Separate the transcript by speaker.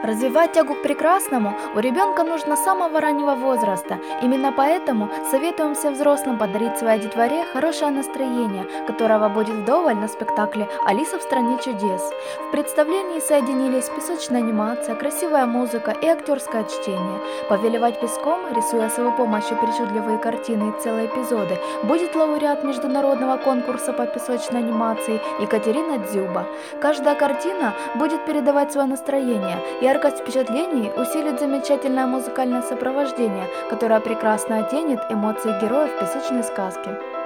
Speaker 1: Развивать тягу к прекрасному у ребенка нужно с самого раннего возраста. Именно поэтому советуем всем взрослым подарить своей детворе хорошее настроение, которого будет вдоволь на спектакле «Алиса в стране чудес». В представлении соединились песочная анимация, красивая музыка и актерское чтение. Повелевать песком, рисуя с его помощью причудливые картины и целые эпизоды, будет лауреат международного конкурса по песочной анимации Екатерина Дзюба. Каждая картина будет передавать свое настроение, яркость впечатлений усилит замечательное музыкальное сопровождение, которое прекрасно оттенит эмоции героев песочной сказки.